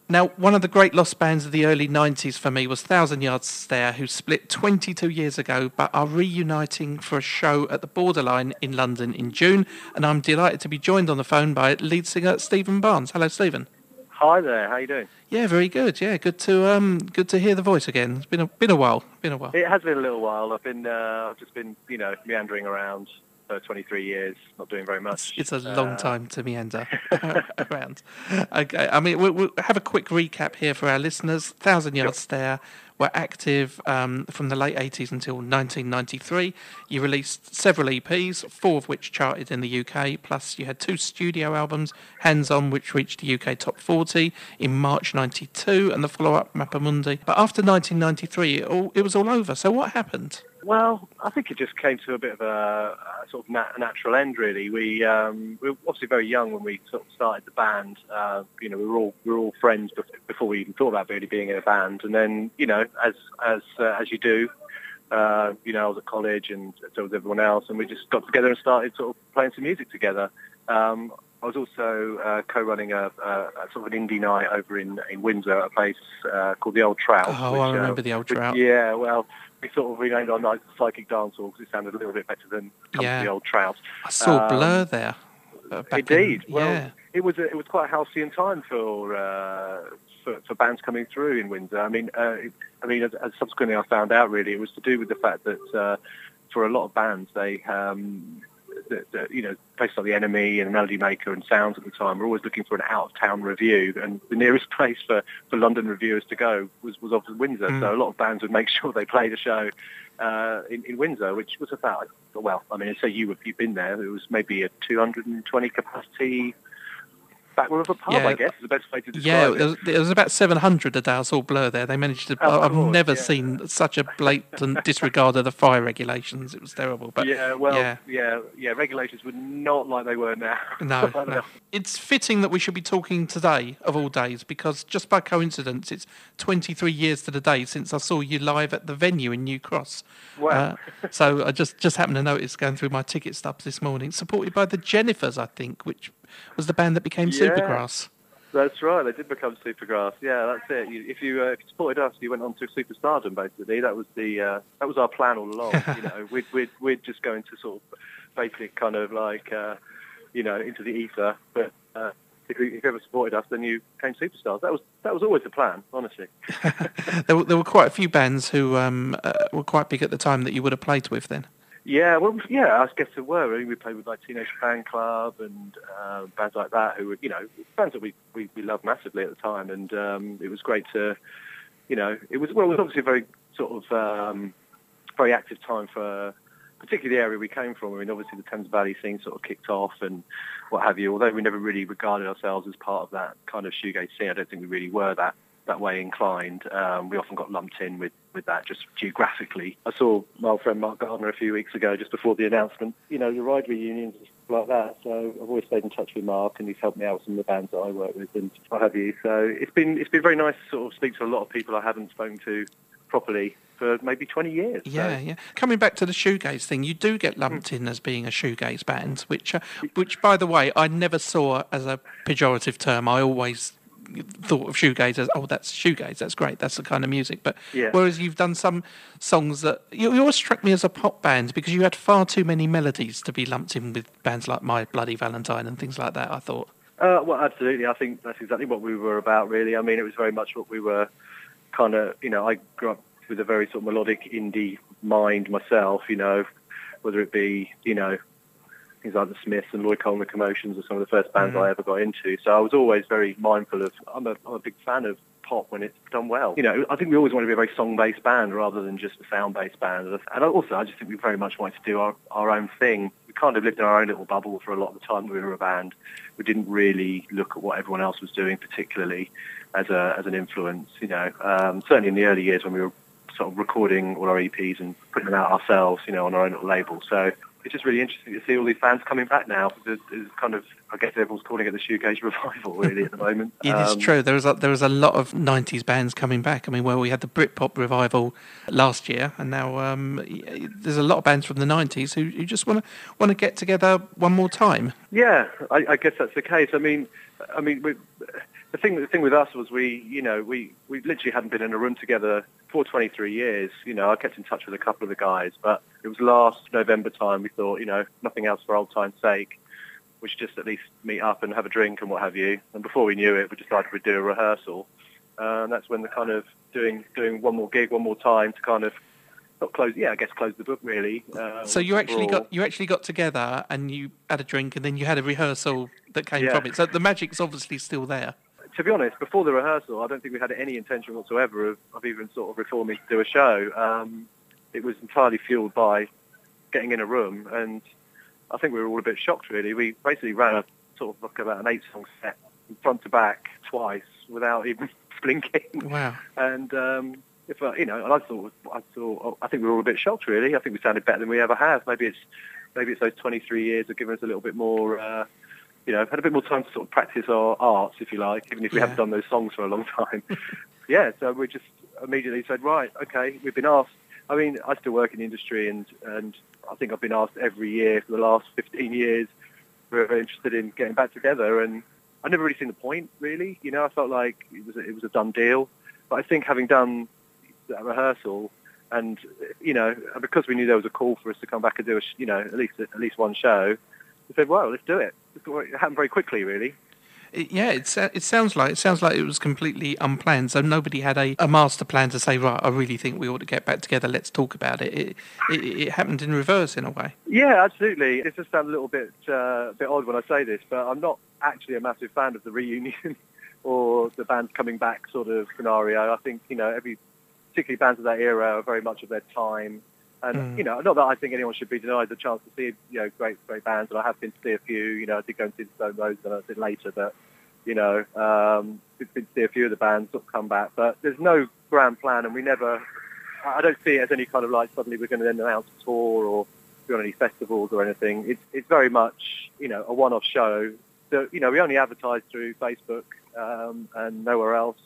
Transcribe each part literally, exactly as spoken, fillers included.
Now, one of the great lost bands of the early nineties for me was Thousand Yard Stare, who split twenty-two years ago but are reuniting for a show at the Borderline in London in June. And I'm delighted to be joined on the phone by lead singer Stephen Barnes. Hello, Stephen. Hi there. How you doing? Yeah, very good. Yeah, good to um, good to hear the voice again. It's been a been a while. Been a while. It has been a little while. I've been uh, I've just been you know meandering around for twenty-three years, not doing very much. It's, it's a long uh, time to meander around. Okay, I mean we'll, we'll have a quick recap here for our listeners. Thousand Yard Sure. Stare were active um, from the late eighties until nineteen ninety-three. You released several E Ps, four of which charted in the U K, plus you had two studio albums, Hands On, which reached the U K top forty in March ninety-two, and the follow-up, Mappamundi. But after nineteen ninety-three, it, all, it was all over. So what happened? Well, I think it just came to a bit of a, a sort of nat- natural end, really. We, um, we were obviously very young when we sort of started the band. Uh, you know, we were all we were all friends before we even thought about really being in a band. And then, you know, as as uh, as you do, uh, you know, I was at college and so was everyone else, and we just got together and started sort of playing some music together. Um, I was also uh, co-running a, a, a sort of an indie night over in, in Windsor at a place uh, called the Old Trout. Oh, which, I remember uh, the Old which- Trout. Yeah, well, we sort of renamed our night Psychic Dance Hall because it sounded a little bit better than Come Yeah. to the Old Trout. I saw Um, Blur there. uh, back Indeed. in- Well, yeah. it was a, it was quite a halcyon time for uh, for, for bands coming through in Windsor. I mean, uh, it, I mean, as, as subsequently I found out, really, it was to do with the fact that uh, for a lot of bands, they um, that, that, you know, places like the Enemy and Melody Maker and Sounds at the time were always looking for an out-of-town review, and the nearest place for, for London reviewers to go was, was obviously Windsor. Mm. So a lot of bands would make sure they played a show uh, in, in Windsor, which was about, well, I mean, say you you've been there, it was maybe a two hundred twenty capacity back room of a pub, Yeah. I guess, is the best way to describe Yeah, it. there was, there was about seven hundred a day. I saw Blur there. They managed to. Of I've course, never yeah. seen such a blatant disregard of the fire regulations. It was terrible. But yeah, well, yeah. yeah. yeah, regulations were not like they were now. No, no. It's fitting that we should be talking today, of all days, because just by coincidence, it's twenty-three years to the day since I saw you live at the venue in New Cross. Wow. Uh, so I just, just happened to notice going through my ticket stubs this morning, supported by the Jennifers, I think, which was the band that became Yeah. Supergrass. That's right. They did become Supergrass. Yeah, that's it. You, if you uh, if you supported us, you went on to superstardom. Basically, that was the uh, that was our plan all along. you know, we'd we'd we'd just go into sort of basic kind of like uh, you know into the ether. But uh, if, you, if you ever supported us, then you became superstars. That was that was always the plan, honestly. there, were, there were quite a few bands who um, uh, were quite big at the time that you would have played with then. Yeah, well, yeah, I guess there were. I mean, we played with like Teenage Fan Club and uh, bands like that who were, you know, bands that we, we, we loved massively at the time. And um, it was great to, you know, it was, well, it was obviously a very sort of, um, very active time for particularly the area we came from. I mean, obviously the Thames Valley scene sort of kicked off and what have you, although we never really regarded ourselves as part of that kind of shoegaze scene. I don't think we really were that, that way inclined. Um, we often got lumped in with, with that just geographically. I saw my old friend Mark Gardner a few weeks ago just before the announcement, you know, the ride reunions and stuff like that. So I've always stayed in touch with Mark and he's helped me out with some of the bands that I work with and what have you. So it's been it's been very nice to sort of speak to a lot of people I haven't spoken to properly for maybe twenty years. Yeah, so. yeah. Coming back to the shoegaze thing, you do get lumped in as being a shoegaze band, which, uh, which, by the way, I never saw as a pejorative term. I always thought of shoegaze as, oh, that's shoegaze, that's great, that's the kind of music. But Yeah. whereas you've done some songs that you, you always struck me as a pop band because you had far too many melodies to be lumped in with bands like My Bloody Valentine and things like that, I thought. Uh, well, absolutely. I think that's exactly what we were about, really. I mean, it was very much what we were kind of, you know, I grew up with a very sort of melodic indie mind myself, you know, whether it be, you know, things like the Smiths and Lloyd Cole and the Commotions are some of the first bands Mhm. I ever got into. So I was always very mindful of, I'm a, I'm a big fan of pop when it's done well. You know, I think we always want to be a very song-based band rather than just a sound-based band. And also, I just think we very much wanted to do our, our own thing. We kind of lived in our own little bubble for a lot of the time that we were a band. We didn't really look at what everyone else was doing particularly as a as an influence, you know. Um, certainly in the early years when we were sort of recording all our E Ps and putting them out ourselves, you know, on our own little label. So it's just really interesting to see all these fans coming back now. There's, there's kind of, I guess everyone's calling it the shoegaze revival, really, at the moment. It is Um, true. There was a, there was a lot of nineties bands coming back. I mean, well, we had the Britpop revival last year, and now um, y- there's a lot of bands from the nineties who, who just want to want to get together one more time. Yeah, I, I guess that's the case. I mean, I mean, we, the thing the thing with us was we, you know, we, we literally hadn't been in a room together for twenty-three years. You know, I kept in touch with a couple of the guys, but it was last November time we thought, you know, nothing else for old time's sake, we should just at least meet up and have a drink and what have you. And before we knew it, we decided we'd do a rehearsal. Uh, and that's when the kind of doing doing one more gig, one more time to kind of not close, yeah, I guess close the book really. Uh, so you actually overall. got you actually got together and you had a drink and then you had a rehearsal that came Yeah. from it. So the magic's obviously still there. To be honest, before the rehearsal, I don't think we had any intention whatsoever of, of even sort of reforming to do a show. Um, it was entirely fueled by getting in a room, and I think we were all a bit shocked, really. We basically ran a sort of like about an eight-song set from front to back twice without even blinking. Wow. And um, if I, you know, and I thought, I thought, I think we were all a bit shocked, really. I think we sounded better than we ever have. Maybe it's maybe it's those twenty-three years have given us a little bit more. Uh, You know, had a bit more time to sort of practice our arts, if you like, even if we Yeah. haven't done those songs for a long time. yeah, so we just immediately said, right, okay, we've been asked. I mean, I still work in the industry, and, and I think I've been asked every year for the last fifteen years if we're ever interested in getting back together, and I never really seen the point, really. You know, I felt like it was a, it was a done deal. But I think having done that rehearsal, and, you know, because we knew there was a call for us to come back and do, a, sh- you know, at least at least one show, we said, well, let's do it. It happened very quickly, really. It, yeah, it, sa- it sounds like it sounds like it was completely unplanned. So nobody had a, a master plan to say, right, I really think we ought to get back together. Let's talk about it. It, it, it happened in reverse in a way. Yeah, absolutely. It just sounds a little bit uh, a bit odd when I say this, but I'm not actually a massive fan of the reunion or the bands coming back sort of scenario. I think, you know, every particularly bands of that era are very much of their time. And, Mm. you know, not that I think anyone should be denied the chance to see, you know, great, great bands. And I have been to see a few, you know, I did go and see the Stone Roses and I did later, but, you know, um, we've been to see a few of the bands sort of come back. But there's no grand plan, and we never, I don't see it as any kind of like suddenly we're going to then announce a tour or go on any festivals or anything. It's, it's very much, you know, a one-off show that, you know, we only advertise through Facebook um, and nowhere else.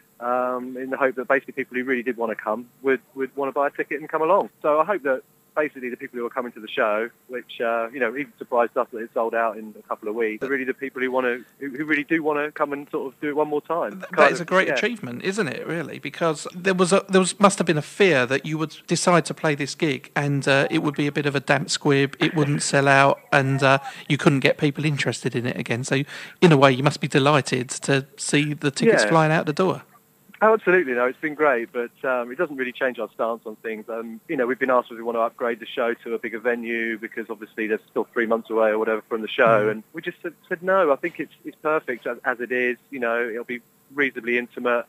Um, in the hope that basically people who really did want to come would, would want to buy a ticket and come along. So I hope that basically the people who are coming to the show, which, uh, you know, even surprised us that it sold out in a couple of weeks, are really the people who want to, who, who really do want to come and sort of do it one more time. Th- Kind That is of, a great yeah. achievement, isn't it? Really, because there was a there was must have been a fear that you would decide to play this gig and uh, it would be a bit of a damp squib. It wouldn't sell out, and uh, you couldn't get people interested in it again. So, in a way, you must be delighted to see the tickets Yeah. flying out the door. Oh, absolutely, no, it's been great, but um, it doesn't really change our stance on things. Um, you know, we've been asked if we want to upgrade the show to a bigger venue because obviously there's still three months away or whatever from the show, Mm. and we just said, said no. I think it's it's perfect as, as it is. You know, it'll be reasonably intimate,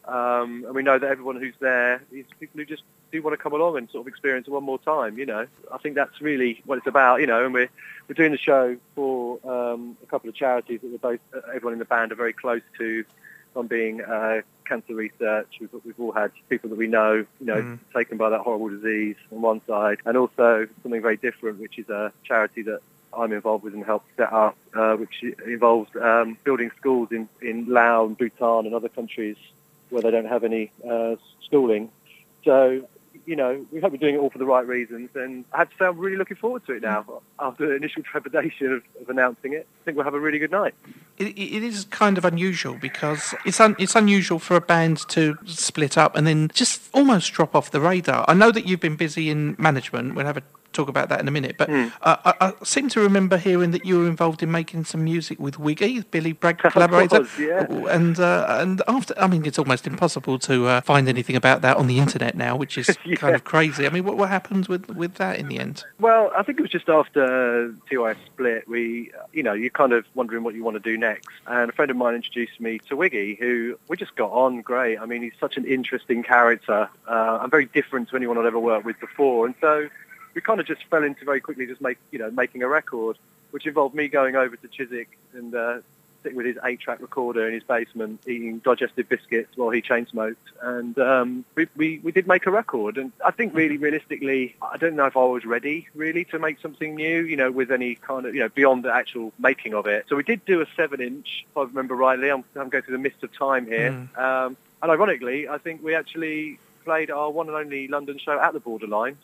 um, and we know that everyone who's there is people who just do want to come along and sort of experience it one more time. You know, I think that's really what it's about. You know, and we're we're doing the show for um, a couple of charities that we're both uh, everyone in the band are very close to. On being uh, cancer research, we've, we've all had people that we know, you know, Mm. taken by that horrible disease on one side, and also something very different, which is a charity that I'm involved with and helped set up, uh, which involves um, building schools in, in Laos, Bhutan, and other countries where they don't have any uh, schooling. So, you know, we hope we're doing it all for the right reasons, and I have to say I'm really looking forward to it now. After the initial trepidation of, of announcing it, I think we'll have a really good night. It, it is kind of unusual because it's un, it's unusual for a band to split up and then just almost drop off the radar. I know that you've been busy in management. We'll have a talk about that in a minute. But Mm. uh, I, I seem to remember hearing that you were involved in making some music with Wiggy, Billy Bragg collaborator. was, yeah. And uh, and after, I mean, it's almost impossible to uh, find anything about that on the internet now, which is Yeah. kind of crazy. I mean, what what happened with with that in the end? Well, I think it was just after T Y S split, we, you know, you're kind of wondering what you want to do next. And a friend of mine introduced me to Wiggy, who we just got on great. I mean, he's such an interesting character uh, and very different to anyone I'd ever worked with before. And so we kind of just fell into very quickly just make, you know, making a record, which involved me going over to Chiswick and uh, sitting with his eight-track recorder in his basement, eating digestive biscuits while he chain smoked. And um, we, we, we did make a record. And I think really, realistically, I don't know if I was ready, really, to make something new, you know, with any kind of, you know, beyond the actual making of it. So we did do a seven-inch, if I remember rightly. I'm, I'm going through the mist of time here. Mm. Um, and ironically, I think we actually played our one and only London show at the Borderline.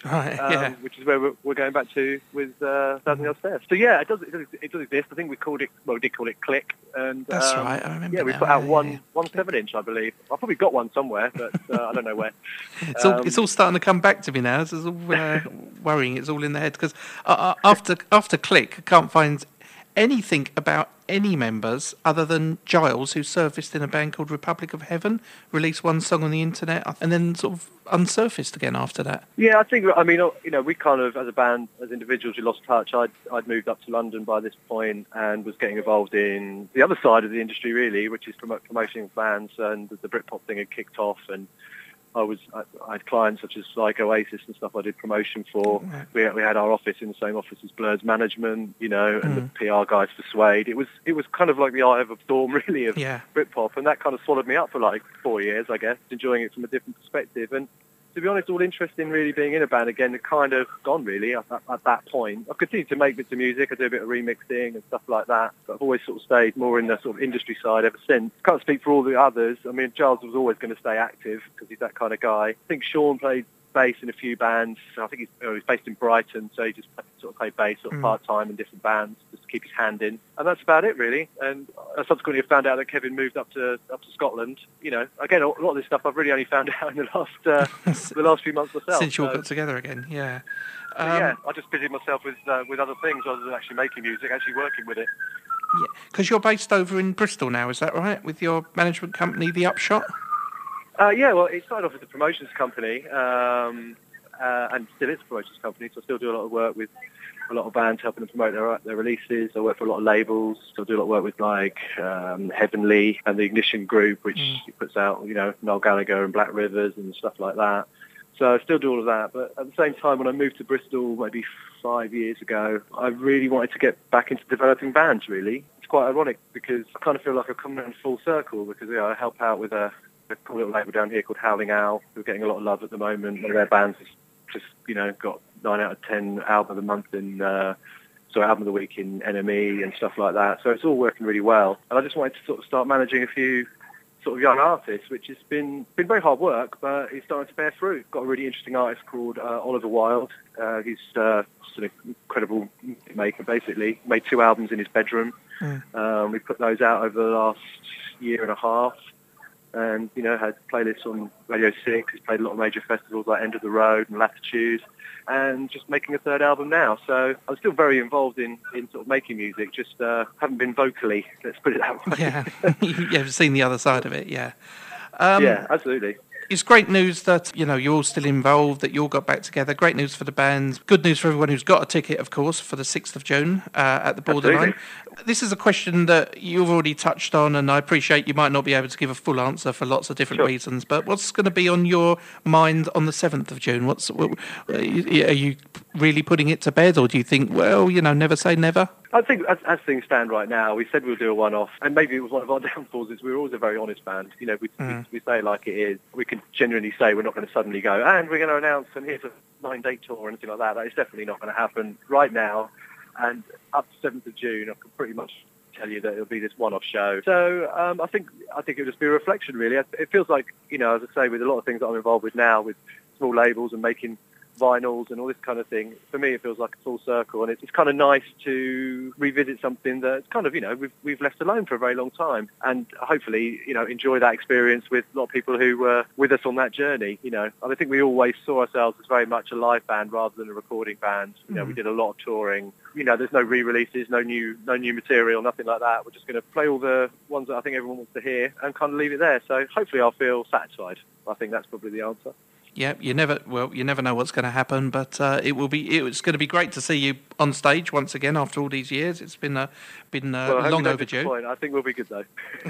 Right, um, yeah. which is where we're, we're going back to with uh, Thousand Yards Stairs. So yeah, it does, it does it does exist. I think we called it well, we did call it Click, and That's um, right, I remember Yeah, we now, put out yeah, one yeah. one seven inch, I believe. I've probably got one somewhere, but uh, I don't know where. It's all, Um, it's all starting to come back to me now. This is all uh, worrying. It's all in the head because uh, after after Click, I can't find anything about any members other than Giles, who surfaced in a band called Republic of Heaven, released one song on the internet, and then sort of unsurfaced again after that. Yeah, I think, I mean, you know, we kind of, as a band, as individuals, we lost touch. I'd, I'd moved up to London by this point and was getting involved in the other side of the industry, really, which is promote, promoting bands, and the Britpop thing had kicked off, and I was I, I had clients such as like Oasis and stuff I did promotion for. Right. We, we had our office in the same office as Blur's management, you know, and Mm. the P R guys for Suede. It was it was kind of like the eye of a storm, really, of Yeah. Britpop, and that kind of swallowed me up for like four years, I guess, enjoying it from a different perspective. And to be honest, all interest in really being in a band again had kind of gone, really, at, at, at that point. I've continued to make bits of music. I do a bit of remixing and stuff like that, but I've always sort of stayed more in the sort of industry side ever since. Can't speak for all the others. I mean, Giles was always going to stay active because he's that kind of guy. I think Sean played bass in a few bands. I think he's, oh, he's based in Brighton, so he just sort of played bass sort of Mm. part-time in different bands just to keep his hand in. And that's about it, really. And I subsequently found out that Kevin moved up to up to Scotland. You know, again, a lot of this stuff I've really only found out in the last uh, the last few months myself. Since you all So- got together again, yeah. so, Um, yeah, I just busied myself with uh, with other things rather than actually making music, actually working with it. Yeah, because you're based over in Bristol now, is that right? With your management company, The Upshot? Uh, yeah, well, it started off as a promotions company, um, uh, and still is a promotions company, so I still do a lot of work with a lot of bands, helping them promote their their releases. I work for a lot of labels, so I do a lot of work with, like, um, Heavenly and the Ignition Group, which Mm. puts out, you know, Noel Gallagher and Black Rivers and stuff like that. So I still do all of that, but at the same time, when I moved to Bristol maybe five years ago, I really wanted to get back into developing bands, really. It's quite ironic because I kind of feel like I've come around full circle because, you know, I help out with a, a cool little label down here called Howling Owl, who are getting a lot of love at the moment. One of their bands has just, you know, got nine out of ten album of the month in, uh, so album of the week in N M E and stuff like that. So it's all working really well. And I just wanted to sort of start managing a few sort of young artists, which has been been very hard work, but it's starting to bear fruit. Got a really interesting artist called uh, Oliver Wilde. Uh, he's uh, just an incredible music maker, basically. Made two albums in his bedroom. Mm. Um, we put those out over the last year and a half. And, you know, had playlists on Radio six. He's played a lot of major festivals like End of the Road and Latitude. And just making a third album now. So I'm still very involved in, in sort of making music, just uh, haven't been vocally, let's put it that way. Yeah, you've seen the other side of it, yeah. Um, Yeah, absolutely. It's great news that, you know, you're all still involved, that you all got back together. Great news for the bands. Good news for everyone who's got a ticket, of course, for the sixth of June uh, at the Borderline. Absolutely. This is a question that you've already touched on, and I appreciate you might not be able to give a full answer for lots of different Sure. reasons, but what's going to be on your mind on the seventh of June? What's what, Are you really putting it to bed, or do you think, well, you know, never say never? I think as, as things stand right now, we said we'll do a one-off, and maybe it was one of our downfalls is we were always a very honest band. You know, we, Mm. we, we say it like it is. We can genuinely say we're not going to suddenly go, and we're going to announce, and here's a nine-date tour or anything like that. That is definitely not going to happen right now. And up to seventh of June, I can pretty much tell you that it'll be this one-off show. So um, I think I think it'll just be a reflection, really. It feels like, you know, as I say, with a lot of things that I'm involved with now, with small labels and making vinyls and all this kind of thing, for me it feels like a full circle, and it's, it's kind of nice to revisit something that's kind of, you know, we've, we've left alone for a very long time, and hopefully, you know, enjoy that experience with a lot of people who were with us on that journey, you know. And I think we always saw ourselves as very much a live band rather than a recording band. You know, Mm. we did a lot of touring. You know, there's no re-releases, no new no new material, nothing like that. We're just going to play all the ones that I think everyone wants to hear and kind of leave it there. So hopefully I'll feel satisfied. I think that's probably the answer. Yeah, you never well, you never know what's going to happen, but uh, it will be. It's going to be great to see you on stage once again after all these years. It's been uh, been uh, Well, I hope long you don't overdue. disappoint. I think we'll be good though.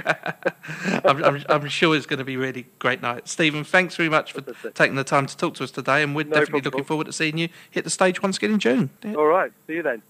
I'm, I'm, I'm sure it's going to be a really great night. Stephen, thanks very much for Fantastic. taking the time to talk to us today, and we're No definitely problem. looking forward to seeing you hit the stage once again in June. Yeah. All right. See you then.